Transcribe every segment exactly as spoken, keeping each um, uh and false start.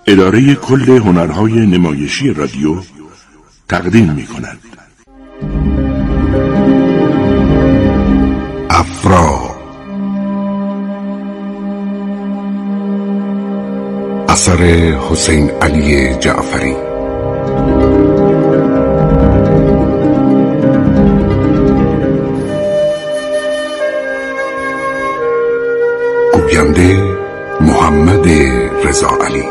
اداره کل هنرهای نمایشی رادیو تقدیم می کند. افرا، اثر حسین علی جعفری. گوینده محمد رضا علی.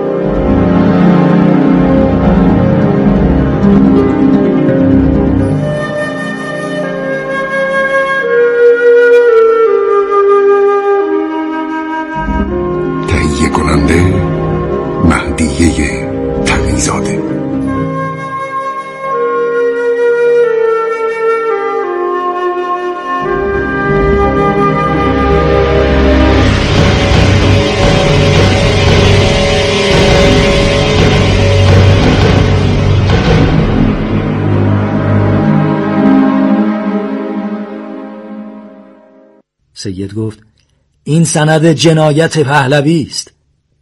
تهیه کننده مهدیه تقی‌زاده. سید گفت: این سند جنایت پهلوی است.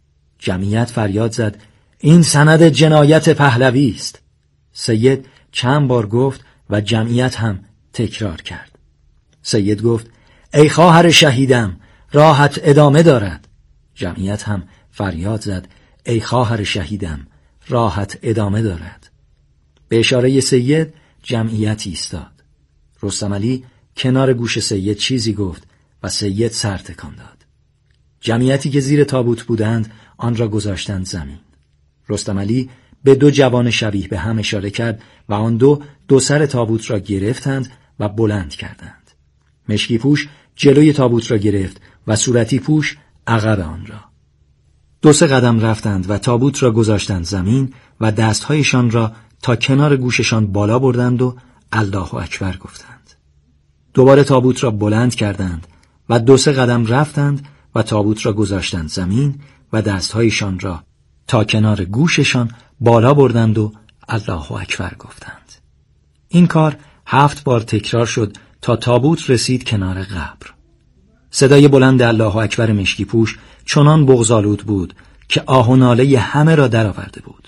جمعیت فریاد زد: این سند جنایت پهلوی است. سید چند بار گفت و جمعیت هم تکرار کرد. سید گفت: ای خواهر شهیدم، راهت ادامه دارد. جمعیت هم فریاد زد: ای خواهر شهیدم، راهت ادامه دارد. به اشاره سید جمعیت ایستاد. رستم علی کنار گوش سید چیزی گفت و سید سر تکان داد. جمعیتی که زیر تابوت بودند آن را گذاشتند زمین. رستم علی به دو جوان شبیه به هم اشاره کرد و آن دو دو سر تابوت را گرفتند و بلند کردند. مشکی پوش جلوی تابوت را گرفت و صورتی پوش عقب آن را. دو سه قدم رفتند و تابوت را گذاشتند زمین و دستهایشان را تا کنار گوششان بالا بردند و الله اکبر گفتند. دوباره تابوت را بلند کردند و دو سه قدم رفتند و تابوت را گذاشتند زمین و دستهایشان را تا کنار گوششان بالا بردند و الله اکبر گفتند. این کار هفت بار تکرار شد تا تابوت رسید کنار قبر. صدای بلند الله اکبر مشکی پوش چنان بغض‌آلود بود که آه و ناله همه را درآورده بود.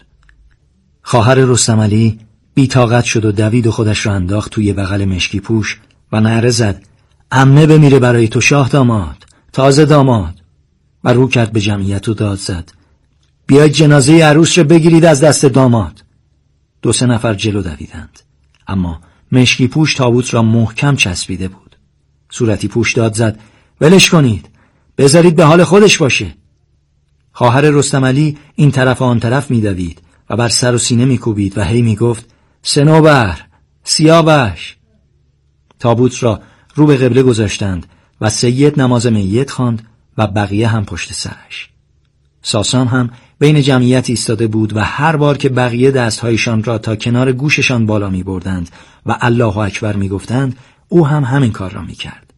خواهر رستم علی بی طاقت شد و دوید و خودش را انداخت توی بغل مشکی پوش و نعره زد: عمه بمیره برای تو شاه داماد، تازه داماد. و رو کرد به جمعیت و داد زد: بیاید جنازه عروس را بگیرید از دست داماد. دو سه نفر جلو دویدند، اما مشکی پوش تابوت را محکم چسبیده بود. صورتی پوش داد زد: ولش کنید، بذارید به حال خودش باشه. خواهر رستم علی این طرف و آن طرف می دوید و بر سر و سینه می کوبید و هی می گفت: سنوبر، سیاوش. تابوت را رو به قبله گذاشتند و سید نماز میت خواند و بقیه هم پشت سرش. ساسان هم بین جمعیت ایستاده بود و هر بار که بقیه دستهایشان را تا کنار گوششان بالا می بردند و الله اکبر می گفتند، او هم همین کار را می کرد.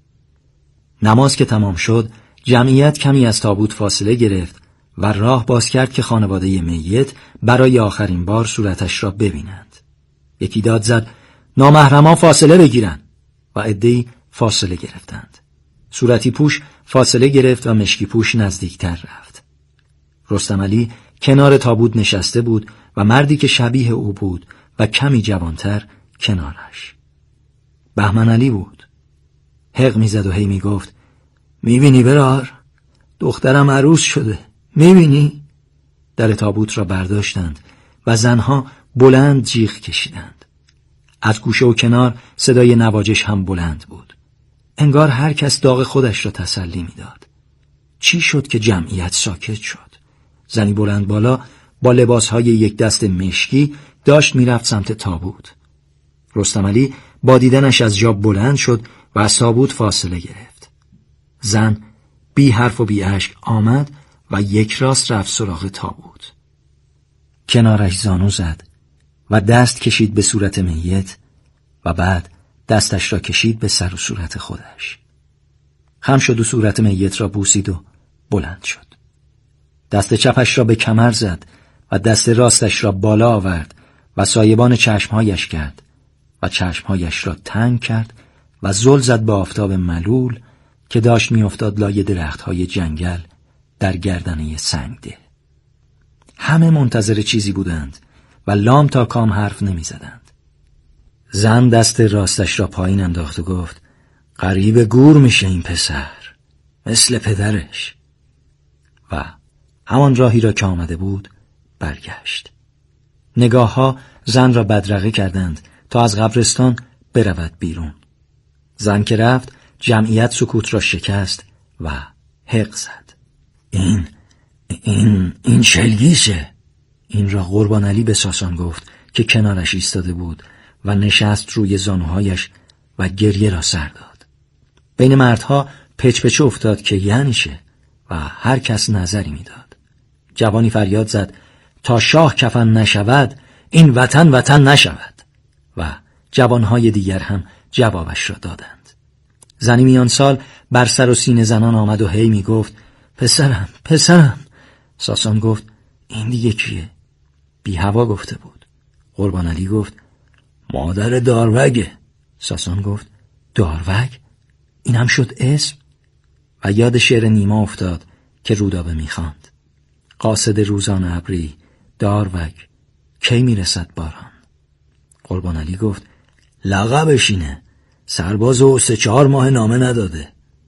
نماز که تمام شد، جمعیت کمی از تابوت فاصله گرفت و راه باز کرد که خانواده میت برای آخرین بار صورتش را ببینند. یکی داد زد: نامحرمان فاصله بگیرند. و عده‌ای فاصله گرفتند. صورتی پوش فاصله گرفت و مشکی پوش نزدیکتر رفت. رستم علی کنار تابوت نشسته بود و مردی که شبیه او بود و کمی جوانتر کنارش. بهمن علی بود. حق میزد و هی میگفت: میبینی برار؟ دخترم عروس شده، میبینی؟ در تابوت را برداشتند و زنها بلند جیغ کشیدند. از گوشه و کنار صدای نواجش هم بلند بود. انگار هر کس داغ خودش را تسلی میداد. چی شد که جمعیت ساکت شد؟ زنی بلند بالا با لباسهای یک دست مشکی داشت میرفت سمت تابوت. رستم علی با دیدنش از جا بلند شد و از تابوت فاصله گرفت. زن بی حرف و بی اشک آمد و یک راست رفت سراغ تابوت. کنارش زانو زد و دست کشید به صورت میت و بعد دستش را کشید به سر و صورت خودش. خم شد و صورت میت را بوسید و بلند شد. دست چپش را به کمر زد و دست راستش را بالا آورد و سایبان چشمهایش کرد و چشمهایش را تنگ کرد و زل زد به آفتاب ملول که داشت می افتاد لای درختهای جنگل در گردنه سنگده. همه منتظر چیزی بودند و لام تا کام حرف نمی زدند. زن دست راستش را پایین انداخت و گفت قریب گور میشه این پسر، مثل پدرش. و همان راهی را که آمده بود برگشت. نگاه ها زن را بدرقه کردند تا از قبرستان برود بیرون. زن که رفت جمعیت سکوت را شکست و حق زد. این این این شلگیشه. این را قربان علی به ساسان گفت که کنارش ایستاده بود و نشست روی زانوهایش و گریه را سر داد. بین مردها پچ پچ افتاد که یعنی چه و هر کس نظری میداد. جوانی فریاد زد تا شاه کفن نشود این وطن وطن نشود و جوانهای دیگر هم جوابش را دادند. زنی میان سال بر سر و سینه زنان آمد و هی می گفت پسرم پسرم. ساسان گفت این دیگه کیه؟ بی هوا گفته بود. قربان علی گفت مادر داروگه. ساسان گفت داروگ؟ این هم شد اسم؟ و یاد شعر نیما افتاد که رودابه میخواند. قاصد روزان ابری داروگ کی میرسد باران. قربان علی گفت لقبش اینه، سرباز و سه چهار ماه نامه نداده.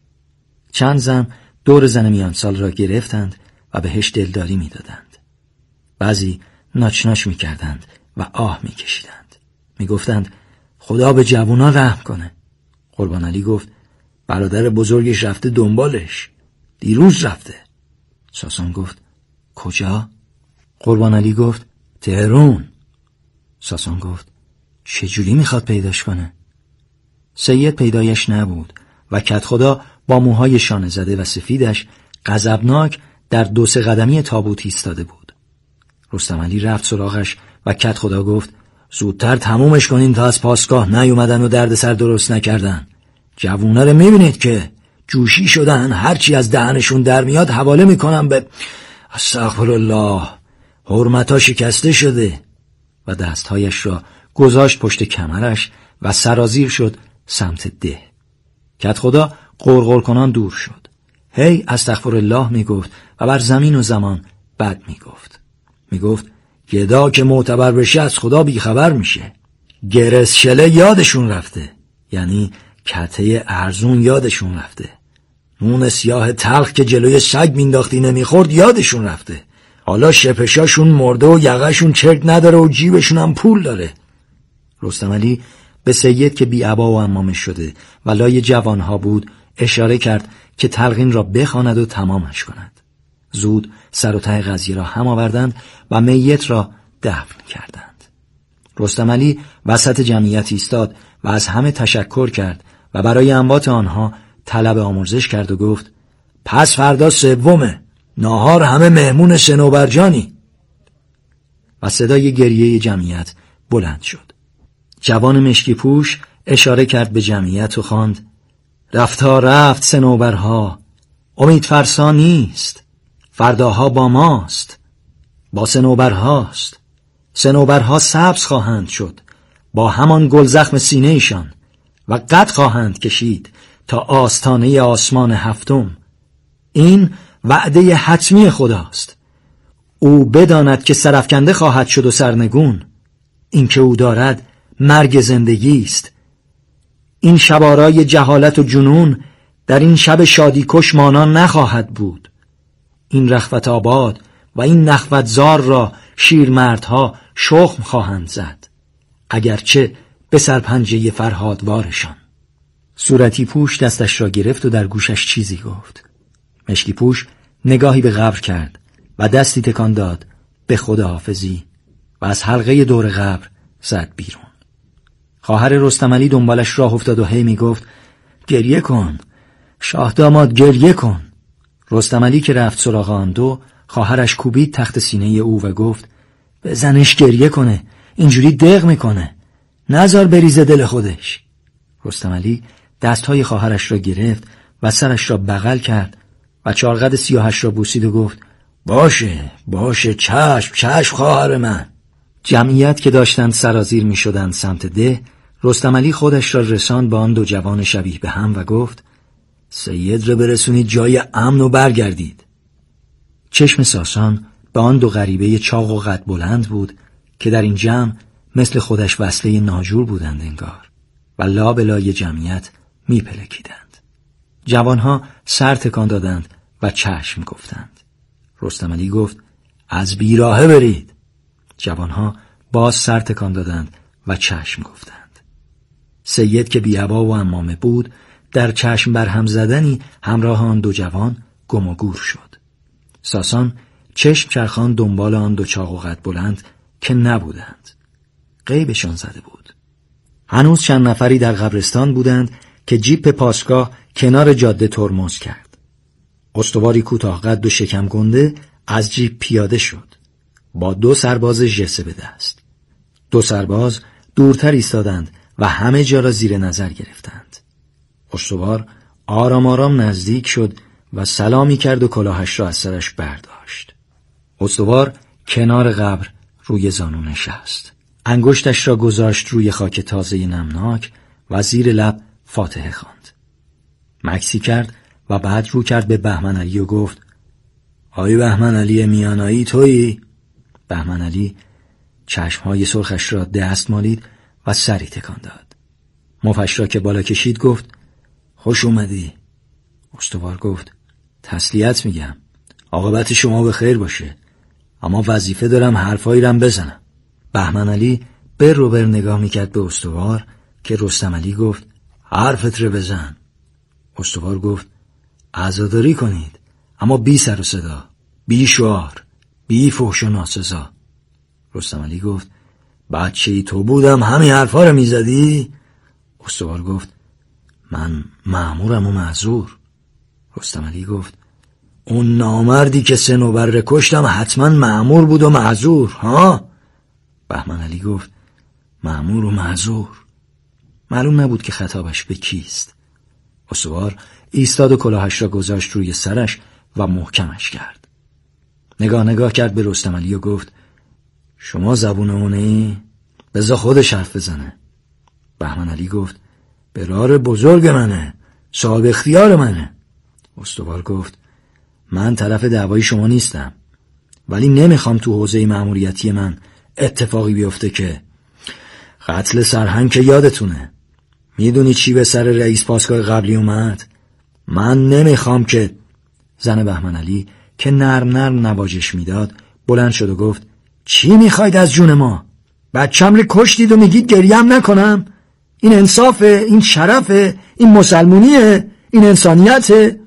چند زن دور زن میان سال را گرفتند و بهش دلداری میدادند. بعضی ناچ ناچ میکردند و آه میکشیدند. میگفتند خدا به جوونا رحم کنه. قربان علی گفت برادر بزرگش رفته دنبالش، دیروز رفته. ساسان گفت کجا؟ قربان علی گفت تهرون. ساسان گفت چجوری میخواد پیداش کنه؟ سید پیدایش نبود و کت خدا با موهای شانه زده و سفیدش غضبناک در دو سه قدمی تابوت ایستاده بود. رستم علی رفت سراغش و کت خدا گفت زودتر تمومش کنین تا از پاسگاه نیومدن و دردسر درست نکردن. جوونا رو میبینید که جوشی شدن، هرچی از دهنشون در میاد حواله میکنن به استغفرالله، حرمتا شکسته شده. و دستهایش را گذاشت پشت کمرش و سرازیر شد سمت ده. کت خدا غرغر کنان دور شد. هی استغفرالله میگفت و بر زمین و زمان بد میگفت. میگفت گدا که معتبر بشه از خدا بیخبر میشه. گرس شله یادشون رفته، یعنی کته ارزون یادشون رفته. نون سیاه تلخ که جلوی سگ مینداختی نمیخورد یادشون رفته. حالا شپشاشون مرده و یقهشون چرک نداره و جیبشون هم پول داره. رستم علی به سید که بی عبا و عمامه شده و لای جوانها بود اشاره کرد که تلقین را بخواند و تمامش کند. زود سر و ته قضیه را هم آوردند و میت را دفن کردند. رستم علی وسط جمعیت ایستاد و از همه تشکر کرد و برای اموات آنها طلب آمرزش کرد و گفت پس فردا سومه، ناهار همه مهمون صنوبرجانی. و صدای گریه جمعیت بلند شد. جوان مشکی پوش اشاره کرد به جمعیت و خواند رفتا رفت صنوبرها، امید فرسا نیست، فرداها با ماست، با صنوبرهاست. صنوبرها سبز خواهند شد با همان گل زخم سینه ایشان و قد خواهند کشید تا آستانه آسمان هفتم. این وعده حتمی خداست. او بداند که سرفکنده خواهد شد و سرنگون. این که او دارد مرگ زندگی است. این شبارای جهالت و جنون در این شب شادیکش مانان نخواهد بود. این رخوت آباد و این نخوت زار را شیرمردها شخم خواهند زد، اگرچه به سرپنجه فرهادوارشان. صورتی پوش دستش را گرفت و در گوشش چیزی گفت. مشکی پوش نگاهی به قبر کرد و دستی تکان داد به خداحافظی و از حلقه دور قبر زد بیرون. خواهر رستم علی دنبالش راه افتاد و هی می گفت گریه کن شاه داماد، گریه کن. رستم علی که رفت سراغ آن دو، خواهرش کوبید تحت سینه او و گفت بزنش گریه کنه، اینجوری دق میکنه، نذار بریزه دل خودش. رستم علی دستهای خواهرش را گرفت و سرش را بغل کرد و چارقد سیاهش را بوسید و گفت باشه باشه، چشم چشم خواهر من. جمعیت که داشتند سرازیر می شدند سمت ده، رستم علی خودش را رساند با آن دو جوان شبیه به هم و گفت سید را برسونید جای امن و برگردید. چشم ساسان به آن دو غریبه چاق و قد بلند بود که در این جمع مثل خودش وصله ناجور بودند انگار و لا به لای جمعیت می پلکیدند. جوانها سر تکان دادند و چشم گفتند. رستم علی گفت از بیراهه برید. جوانها باز سر تکان دادند و چشم گفتند. سید که بی‌عبا و عمامه بود در چشم برهم زدنی همراه آن دو جوان گم و گور شد. ساسان چشم چرخان دنبال آن دو چاق و قد بلند که نبودند. غیبشان زده بود. هنوز چند نفری در قبرستان بودند که جیپ پاسگاه کنار جاده ترمز کرد. استواری کوتاه قد و شکم گنده از جیپ پیاده شد با دو سرباز ژسه به دست. دو سرباز دورتر ایستادند و همه جا را زیر نظر گرفتند. استوار آرام آرام نزدیک شد و سلامی کرد و کلاهش را از سرش برداشت. استوار کنار قبر روی زانو نشست. انگشتش را گذاشت روی خاک تازه نمناک و زیر لب فاتحه خواند. مکسی کرد و بعد رو کرد به بهمن علی و گفت آی بهمن علی میانایی تویی؟ بهمن علی چشمهای سرخش را دست مالید و سری تکان داد. مفش را که بالا کشید گفت خوش اومدی. استوار گفت تسلیت میگم، عاقبت شما به خیر باشه، اما وظیفه دارم حرفایی رم بزنم. بهمن علی بر رو بر نگاه میکرد به استوار که رستم علی گفت حرفت رو بزن. استوار گفت عزاداری کنید، اما بی سر و صدا، بی شعار، بی فحش و ناسزا. رستم علی گفت بچه‌ای تو بودم همین حرفا رو میزدی؟ استوار گفت من مأمورم و معذور. رستم علی گفت اون نامردی که صنوبر کشتم حتما مأمور بود و معذور ها؟ بهمن علی گفت مأمور و معذور. معلوم نبود که خطابش به کیست. استوار ایستاد و کلاهش را گذاشت روی سرش و محکمش کرد. نگاه نگاه کرد به رستم علی و گفت شما زبونمونی؟ بذار خودش حرف بزنه. بهمن علی گفت برار بزرگ منه، صاحب اختیار منه. استوار گفت من طرف دعوای شما نیستم، ولی نمیخوام تو حوزه مأموریتی من اتفاقی بیفته که قتل سرهنگ که یادتونه. میدونی چی به سر رئیس پاسگاه قبلی اومد؟ من نمیخوام که... زن بهمن علی که نرم نرم نواجش میداد بلند شد و گفت چی میخواید از جون ما؟ بچم رو کشتید و میگید گریم نکنم؟ این انصافه؟ این شرفه؟ این مسلمونیه؟ این انسانیته؟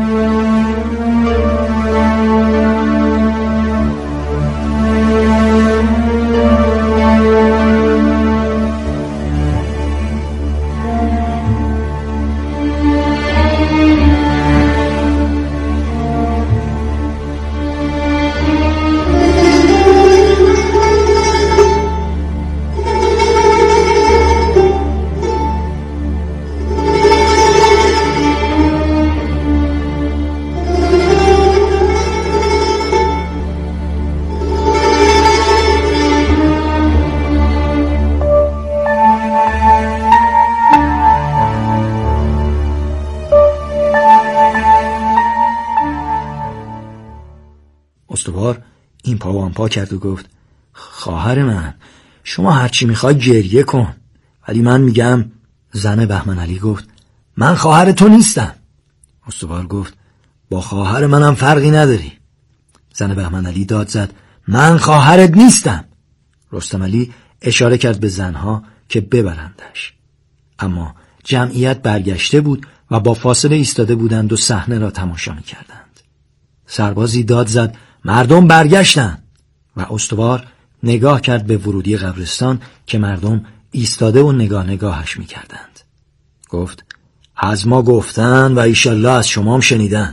استوار این پا و آن پا کرد و گفت خواهر من، شما هرچی میخوای گریه کن، ولی من میگم... زن بهمن علی گفت من خواهر تو نیستم. استوار گفت با خواهر منم فرقی نداری. زن بهمن علی داد زد من خواهرت نیستم. رستم علی اشاره کرد به زنها که ببرندش، اما جمعیت برگشته بود و با فاصله ایستاده بودند و صحنه را تماشا میکردند. سربازی داد زد مردم برگشتن و استوار نگاه کرد به ورودی قبرستان که مردم ایستاده و نگاه نگاهش میکردند. گفت از ما گفتن و ایشالله از شما هم شنیدن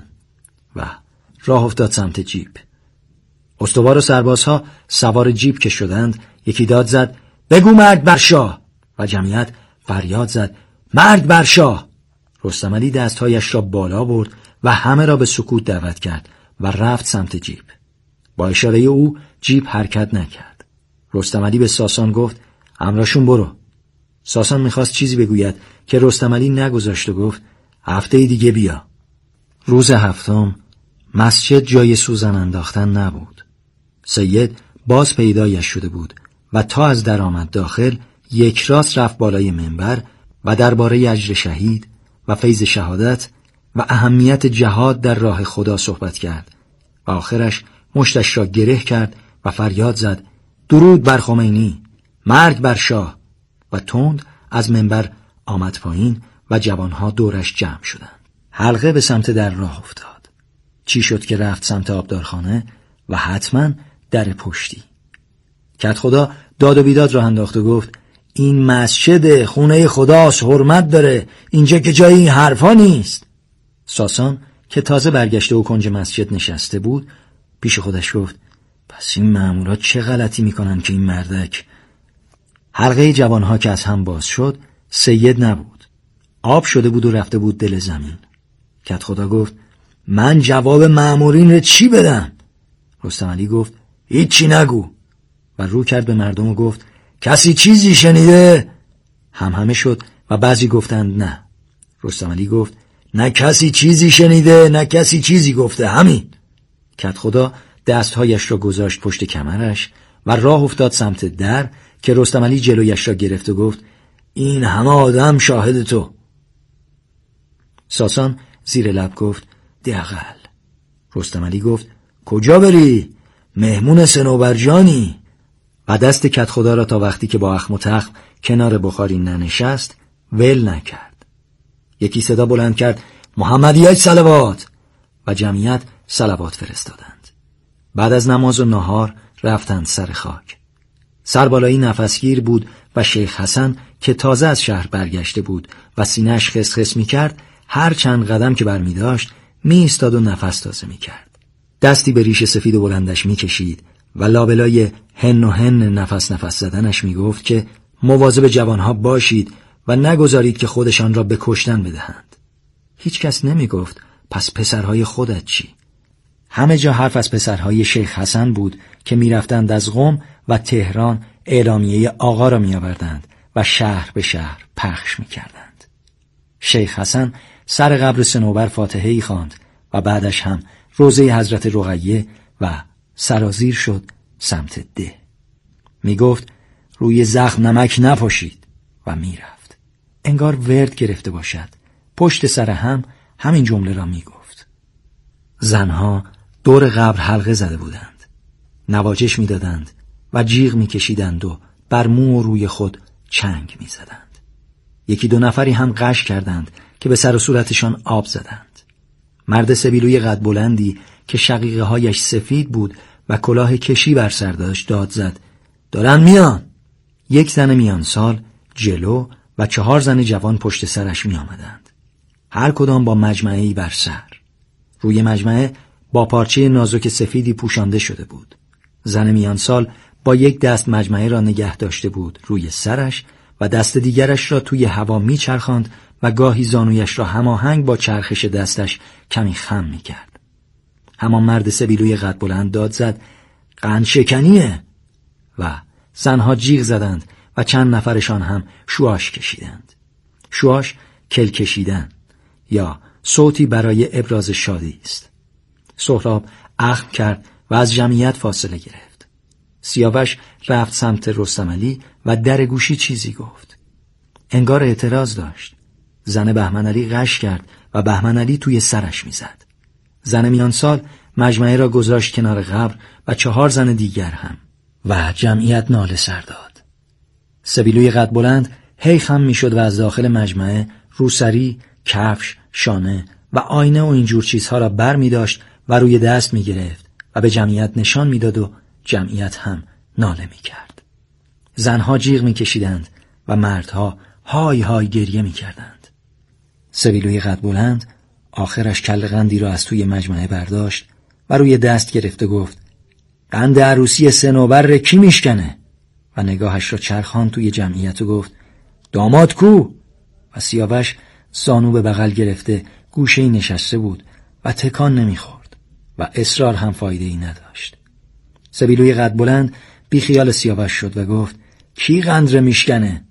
و راه افتاد سمت جیپ. استوار و سربازها سوار جیپ که شدند یکی داد زد بگو مرگ بر شاه و جمعیت فریاد زد مرگ بر شاه. رستم علی دستهایش را بالا برد و همه را به سکوت دعوت کرد و رفت سمت جیپ. با اشاره او جیپ حرکت نکرد. رستم علی به ساسان گفت همراهشون برو. ساسان میخواست چیزی بگوید که رستم علی نگذاشت و گفت هفته دیگه بیا. روز هفتم مسجد جای سوزن انداختن نبود. سید باز پیدایش شده بود و تا از در آمد داخل یک راست رفت بالای منبر و درباره اجر شهید و فیض شهادت و اهمیت جهاد در راه خدا صحبت کرد و آخرش مشتش را گره کرد و فریاد زد درود بر خمینی، مرگ بر شاه، و تند از منبر آمد پایین و جوانها دورش جمع شدند. حلقه به سمت در راه افتاد. چی شد که رفت سمت آبدارخانه و حتما در پشتی. کدخدا داد و بیداد را انداخت و گفت این مسجد خونه خداست، حرمت داره، اینجا که جای این حرفا نیست. ساسان که تازه برگشته و کنج مسجد نشسته بود پیش خودش گفت پس این مامورا چه غلطی میکنن که این مردک. حلقه جوانها که از هم باز شد سید نبود، آب شده بود و رفته بود دل زمین. کدخدا گفت من جواب مامورین رو چی بدم؟ رستم علی گفت هیچی نگو و رو کرد به مردم و گفت کسی چیزی شنیده؟ هم همه شد و بعضی گفتند نه. رستم علی گفت نه کسی چیزی شنیده نه کسی چیزی گفته، همین. کدخدا دستهایش را گذاشت پشت کمرش و راه افتاد سمت در که رستم علی جلویش را گرفت و گفت این همه آدم شاهد تو. ساسان زیر لب گفت دقل. رستم علی گفت کجا بری؟ مهمون صنوبرجانی. و دست کدخدا را تا وقتی که با اخم و تخم کنار بخاری ننشست ول نکرد. یکی صدا بلند کرد محمدیت صلوات و جمعیت صلوات فرستادند. بعد از نماز و نهار رفتند سر خاک. سربالایی نفسگیر بود و شیخ حسن که تازه از شهر برگشته بود و سینه‌اش خسخس می کرد هر چند قدم که برمی داشت می ایستاد و نفس تازه می کرد. دستی به ریش سفید و بلندش می کشید و لابلای هن و هن نفس نفس زدنش می گفت که مواظب جوانها باشید و نگذارید که خودشان را به کشتن بدهند. هیچ کس نمی گفت پس پسرهای خودت چی؟ همه جا حرف از پسرهای شیخ حسن بود که می رفتند از قم و تهران اعلامیه آقا را می آوردند و شهر به شهر پخش می کردند. شیخ حسن سر قبر صنوبر فاتحه‌ای خواند و بعدش هم روضه حضرت رقیه و سرازیر شد سمت ده. می گفت روی زخم نمک نپاشید و می رفت. انگار ورد گرفته باشد. پشت سر هم همین جمله را می گفت. زنها دور قبر حلقه زده بودند. نواجش می دادند و جیغ می کشیدند و بر مو و روی خود چنگ می زدند. یکی دو نفری هم غش کردند که به سر و صورتشان آب زدند. مرد سبیلوی قد بلندی که شقیقه هایش سفید بود و کلاه کشی بر سر داشت داد زد دارن میان. یک زن میان سال جلو و چهار زن جوان پشت سرش می آمدند. هر کدام با مجمعه‌ای بر سر. روی مجمعه با پارچه نازک سفیدی پوشانده شده بود. زن میان سال با یک دست مجمعه را نگه داشته بود روی سرش و دست دیگرش را توی هوا می چرخاند و گاهی زانویش را هماهنگ با چرخش دستش کمی خم می کرد. همان مرد سبیلوی قد بلند داد زد قند شکنیه و زنها جیغ زدند و چند نفرشان هم شواش کشیدند. شواش کل کشیدن یا صوتی برای ابراز شادی است. سهراب اخم کرد و از جمعیت فاصله گرفت. سیاوش رفت سمت رستم علی و در گوشی چیزی گفت. انگار اعتراض داشت. زن بهمن علی غش کرد و بهمن علی توی سرش میزد. زن میان سال مجمعه را گذاشت کنار قبر و چهار زن دیگر هم و جمعیت ناله سر داد. سبیلوی قد بلند هی خم میشد و از داخل مجمعه روسری، کفش، شانه و آینه و اینجور چیزها را بر می داشت و روی دست می گرفت و به جمعیت نشان می داد و جمعیت هم ناله می کرد. زنها جیغ می کشیدند و مردها های های گریه می کردند. سبیلوی قد بلند آخرش کل قندی را از توی مجمعه برداشت و روی دست گرفت و گفت قند عروسی صنوبر کی میشکنه؟ و نگاهش را چرخان توی جمعیت و گفت داماد کو؟ و سیاوش زانو به بغل گرفته گوشه‌ای نشسته بود و تکان نمیخورد و اصرار هم فایده ای نداشت. سبیلوی قد بلند بی خیال سیاوش شد و گفت کی قند را میشکنه؟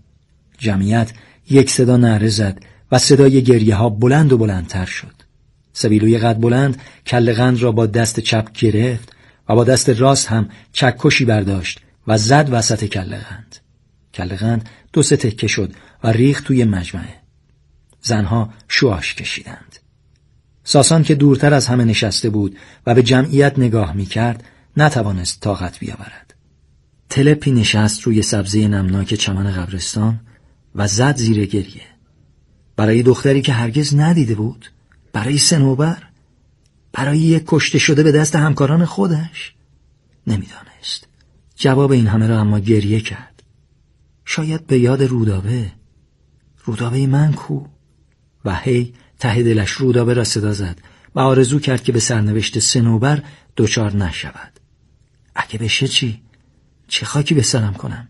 جمعیت یک صدا نعره زد و صدای گریه ها بلند و بلندتر شد. سبیلوی قد بلند کل قند را با دست چپ گرفت و با دست راست هم چکشی برداشت و زد وسط کله قند. کله قند دو سه تکه شد و ریخت توی مجمعه. زنها شواش کشیدند. ساسان که دورتر از همه نشسته بود و به جمعیت نگاه می کرد نتوانست طاقت بیاورد. تلپی نشست روی سبزه نمناک چمن قبرستان و زد زیر گریه. برای دختری که هرگز ندیده بود، برای صنوبر، برای یک کشته شده به دست همکاران خودش. نمیدانست جواب این همه را، اما گریه کرد. شاید به یاد رودابه. رودابه من کو؟ و هی ته دلش رودابه را صدا زد و آرزو کرد که به سرنوشت صنوبر دچار نشود. اگه بشه چی؟ چه خاکی به سرم کنم؟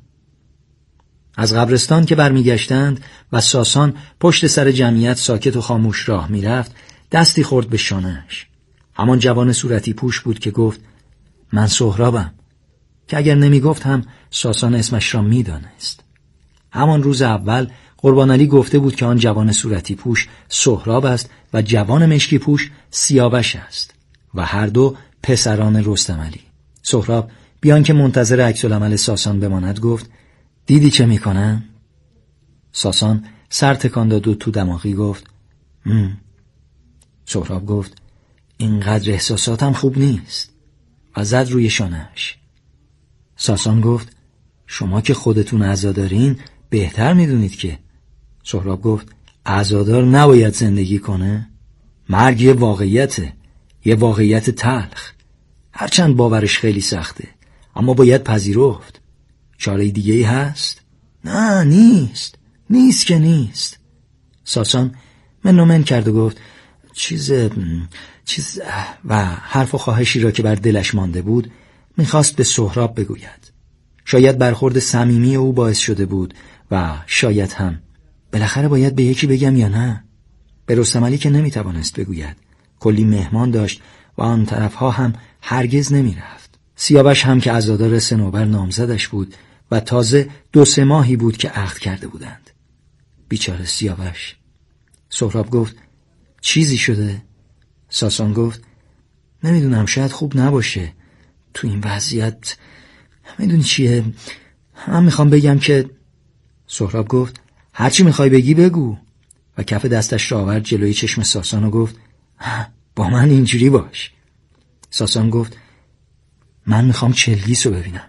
از قبرستان که برمیگشتند و ساسان پشت سر جمعیت ساکت و خاموش راه میرفت، دستی خورد به شانه‌اش. همان جوان صورتی پوش بود که گفت من سهرابم، که اگر نمی گفت هم ساسان اسمش را می دانست. همان روز اول قربان علی گفته بود که آن جوان صورتی پوش سهراب است و جوان مشکی پوش سیاوش است و هر دو پسران رستم علی. سهراب بیان که منتظر عکس العمل ساسان بماند گفت دیدی چه می کنن؟ ساسان سر تکان داد و تو دماغی گفت هم. سهراب گفت اینقدر احساساتم خوب نیست و زد روی شانه‌اش. ساسان گفت شما که خودتون عزادارین بهتر میدونید که. سهراب گفت عزادار نباید زندگی کنه؟ مرگ یه واقعیته، یه واقعیت تلخ. هرچند باورش خیلی سخته اما باید پذیرفت. چاره دیگه ای هست؟ نه نیست، نیست که نیست. ساسان من نومن کرد و گفت چیز چیز و حرف و خواهشی را که بر دلش مانده بود میخواست به سهراب بگوید. شاید برخورد صمیمی او باعث شده بود و شاید هم بالاخره باید به یکی بگم یا نه. به رستم علی که نمیتوانست بگوید، کلی مهمان داشت و آن طرفها هم هرگز نمیرفت. سیاوش هم که عزادار صنوبر نامزدش بود و تازه دو سه ماهی بود که عقد کرده بودند. بیچاره سیاوش. سهراب گفت چیزی شده؟ ساسان گفت نمیدونم، شاید خوب نباشه تو این وضعیت. میدونی چیه؟ من میخوام بگم که. سهراب گفت هرچی میخوای بگی بگو و کف دستش را آورد جلوی چشم ساسان و گفت با من اینجوری باش. ساسان گفت من میخوام چلگیس رو ببینم.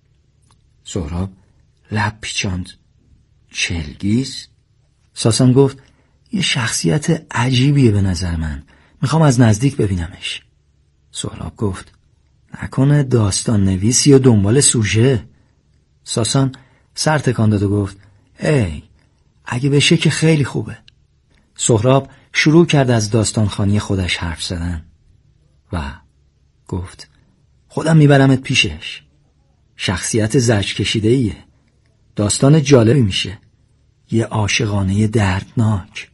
سهراب لب پیچاند. چلگیس؟ ساسان گفت یه شخصیت عجیبیه به نظر من، میخوام از نزدیک ببینمش. سهراب گفت نکنه داستان نویسی و دنبال سوژه؟ ساسان سر تکان داد و گفت ای اگه بشه که خیلی خوبه. سهراب شروع کرد از داستانخوانی خودش حرف زدن و گفت خودم میبرمت پیشش. شخصیت زجر کشیده ایه. داستان جالبی میشه، یه عاشقانه دردناک.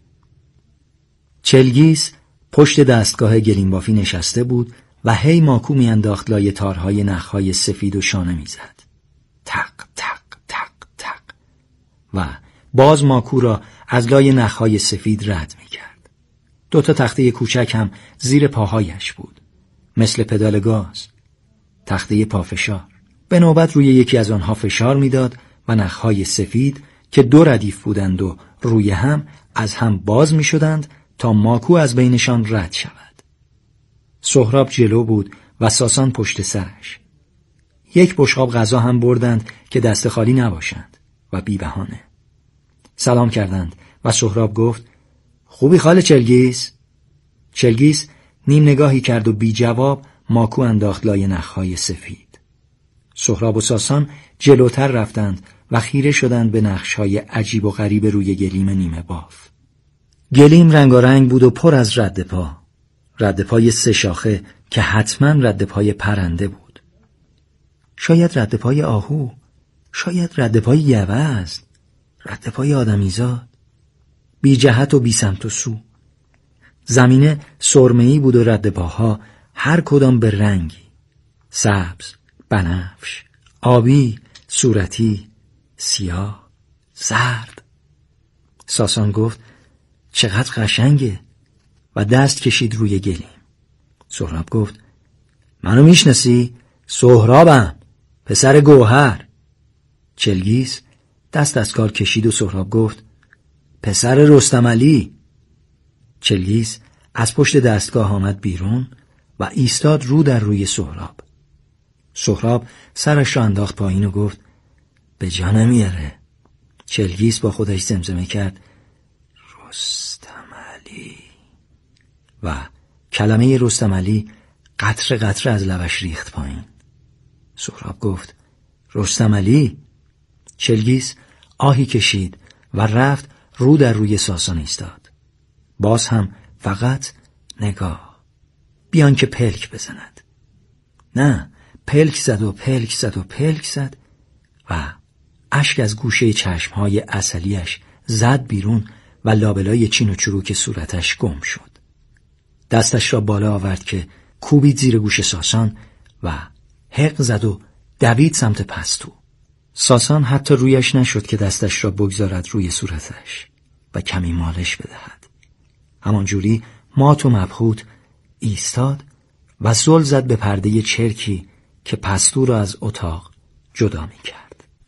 چلگیس پشت دستگاه گلیمبافی نشسته بود و هی ماکو میانداخت لای تارهای نخهای سفید و شانه میزد. تق تق تق تق و باز ماکو را از لای نخهای سفید رد میکرد. دوتا تخته کوچک هم زیر پاهایش بود، مثل پدال گاز. تخته پافشار. به نوبت روی یکی از آنها فشار میداد و نخهای سفید که دو ردیف بودند و روی هم از هم باز می شدند تا ماکو از بینشان رد شود. سهراب جلو بود و ساسان پشت سرش. یک بشقاب غذا هم بردند که دست خالی نباشند و بی بهانه. سلام کردند و سهراب گفت خوبی خاله چلگیس؟ چلگیس نیم نگاهی کرد و بی جواب ماکو انداخت لای نخهای سفید. سهراب و ساسان جلوتر رفتند و خیره شدند به نقش‌های عجیب و غریب روی گلیم نیمه باف. گلیم رنگارنگ بود و پر از رد پا. رد پای سه شاخه که حتما رد پای پرنده بود. شاید رد پای آهو، شاید رد پای یوز، رد پای آدمیزاد. بی جهت و بی سمت و سو. زمینه سرمه‌ای بود و رد پاها هر کدام به رنگی. سبز، بنفش، آبی، صورتی، سیاه، زرد. ساسان گفت چقدر قشنگه و دست کشید روی گلیم. سهراب گفت منو میشناسی؟ سهرابم، پسر گوهر. چلگیس دست از کار کشید و سهراب گفت پسر رستم علی. چلگیس از پشت دستگاه آمد بیرون و ایستاد رو در روی سهراب. سهراب سرش را انداخت پایین و گفت به جا نمیاره. چلگیس با خودش زمزمه کرد رستم علی و کلمه رستم علی قطره قطره از لبش ریخت پایین. سهراب گفت رستم علی. چلگیس آهی کشید و رفت رو در روی ساسان ایستاد. باز هم فقط نگاه، بیان که پلک بزند. نه، پلک زد و پلک زد و پلک زد و اشک از گوشه چشمهای عسلیش زد بیرون و لابلای چین و چروک صورتش گم شد. دستش را بالا آورد که کوبید زیر گوش ساسان و حق زد و دوید سمت پستو. ساسان حتی رویش نشد که دستش را بگذارد روی صورتش و کمی مالش بدهد. همانجوری مات و مبهوت ایستاد و زل زد به پرده چرکی که پستو را از اتاق جدا می کرد.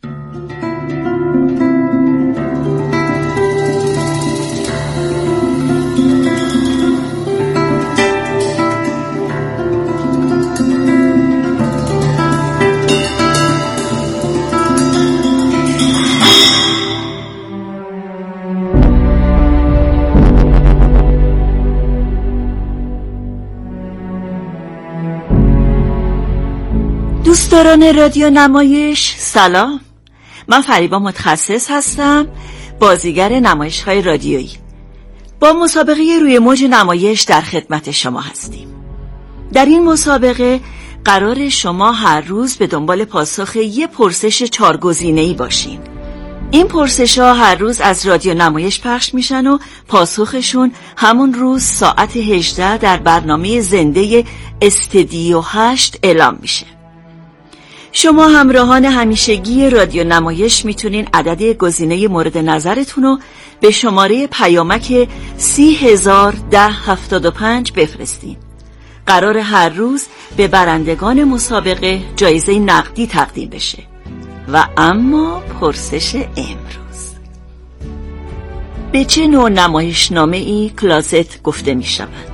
دوستداران رادیو نمایش سلام، من فریبا متخصص هستم، بازیگر نمایش‌های رادیویی. با مسابقه روی موج نمایش در خدمت شما هستیم. در این مسابقه قرار شما هر روز به دنبال پاسخ یه پرسش چارگزینه‌ای باشین. این پرسش‌ها هر روز از رادیو نمایش پخش میشن و پاسخشون همون روز ساعت هجده در برنامه زنده استدیو هشت اعلام میشه. شما همراهان همیشگی رادیو نمایش میتونین عدد گزینه مورد نظرتون رو به شماره پیامک سی هزار ده هفتاد و پنج بفرستین. قرار هر روز به برندگان مسابقه جایزه نقدی تقدیم بشه. و اما پرسش امروز: به چه نوع نمایشنامه ای کلازت گفته می شود؟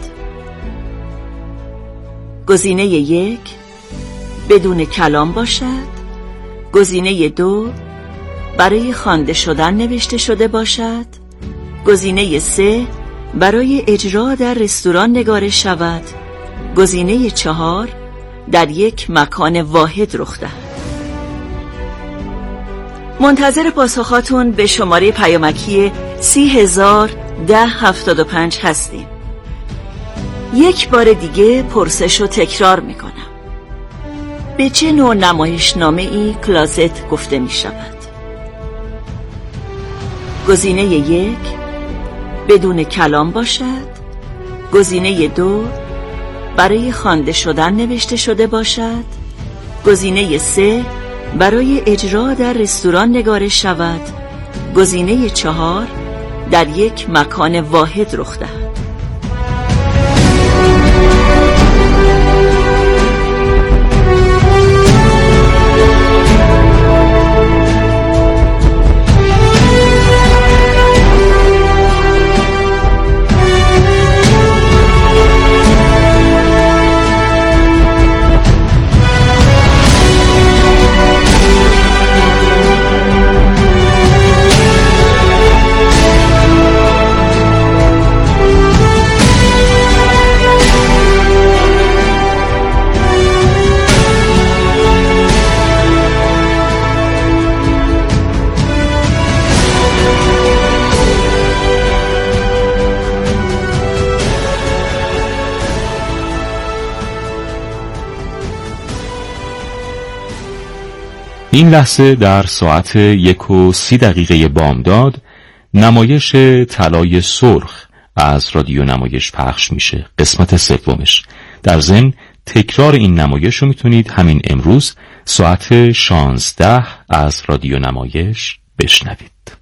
گزینه یک، بدون کلام باشد. گزینه دو، برای خوانده شدن نوشته شده باشد. گزینه سه، برای اجرا در رستوران نگارش شود. گزینه چهار، در یک مکان واحد رخ دهد. منتظر پاسخاتون به شماره پیامکی سی هزار ده هفتاد و پنج هستیم. یک بار دیگه پرسش رو تکرار میکنم: به چه نوع نمایشنامه ای کلازت گفته می شود؟ گزینه یک، بدون کلام باشد. گزینه دو، برای خوانده شدن نوشته شده باشد. گزینه سه، برای اجرا در رستوران نگارش شود. گزینه چهار، در یک مکان واحد رخ دهد. این لحظه در ساعت یک و سی دقیقه بامداد نمایش طلای سرخ از رادیو نمایش پخش میشه، قسمت سومش. در ضمن تکرار این نمایش رو میتونید همین امروز ساعت شانزده از رادیو نمایش بشنوید.